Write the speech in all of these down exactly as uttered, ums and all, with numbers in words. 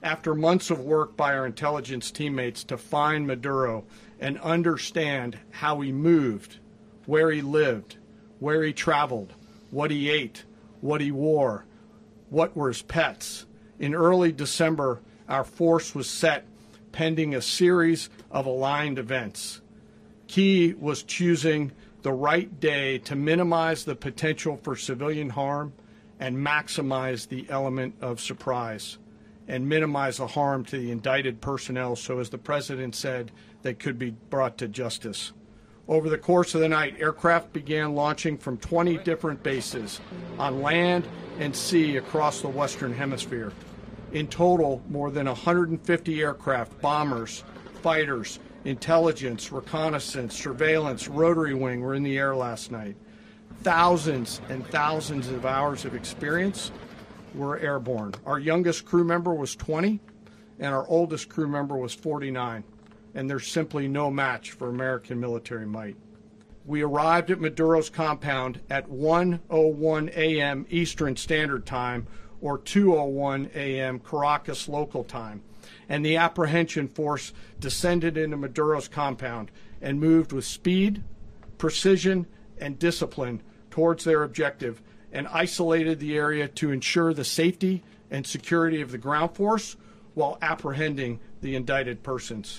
After months of work by our intelligence teammates to find Maduro and understand how he moved, where he lived, where he traveled, what he ate, what he wore, what were his pets, in early December, our force was set pending a series of aligned events. Key was choosing the right day to minimize the potential for civilian harm and maximize the element of surprise and minimize the harm to the indicted personnel so, as the President said, they could be brought to justice. Over the course of the night, aircraft began launching from twenty different bases on land and sea across the Western Hemisphere. In total, more than one hundred fifty aircraft, bombers, fighters, intelligence, reconnaissance, surveillance, rotary wing were in the air last night. Thousands and thousands of hours of experience were airborne. Our youngest crew member was twenty, and our oldest crew member was forty-nine, and there's simply no match for American military might. We arrived at Maduro's compound at one oh one a m Eastern Standard Time, or two oh one a m Caracas local time, and the apprehension force descended into Maduro's compound and moved with speed, precision, and discipline towards their objective, and isolated the area to ensure the safety and security of the ground force while apprehending the indicted persons.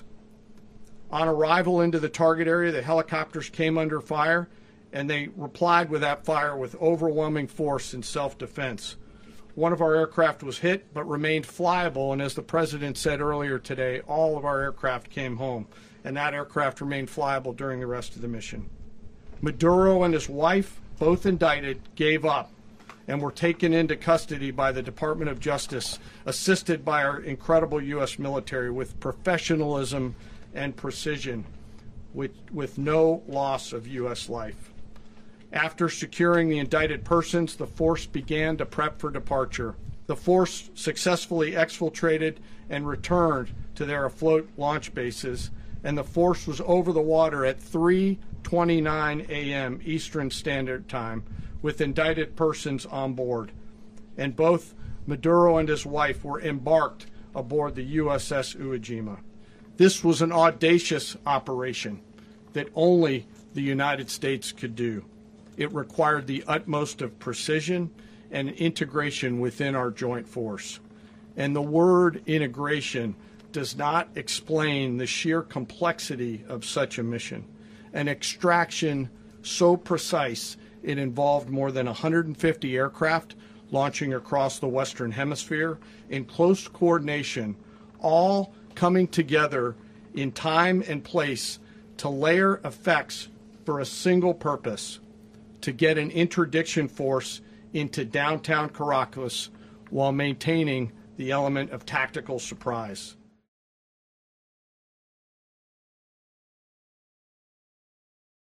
On arrival into the target area, the helicopters came under fire, and they replied with that fire with overwhelming force in self-defense. One of our aircraft was hit but remained flyable, and as the President said earlier today, all of our aircraft came home, and that aircraft remained flyable during the rest of the mission. Maduro and his wife, both indicted, gave up and were taken into custody by the Department of Justice, assisted by our incredible U S military with professionalism and precision, with, with no loss of U S life. After securing the indicted persons, the force began to prep for departure. The force successfully exfiltrated and returned to their afloat launch bases, and the force was over the water at three twenty-nine a m Eastern Standard Time with indicted persons on board. And both Maduro and his wife were embarked aboard the U S S Iwo Jima. This was an audacious operation that only the United States could do. It required the utmost of precision and integration within our joint force. And the word integration does not explain the sheer complexity of such a mission. An extraction so precise it involved more than one hundred fifty aircraft launching across the Western Hemisphere in close coordination, all coming together in time and place to layer effects for a single purpose: to get an interdiction force into downtown Caracas while maintaining the element of tactical surprise.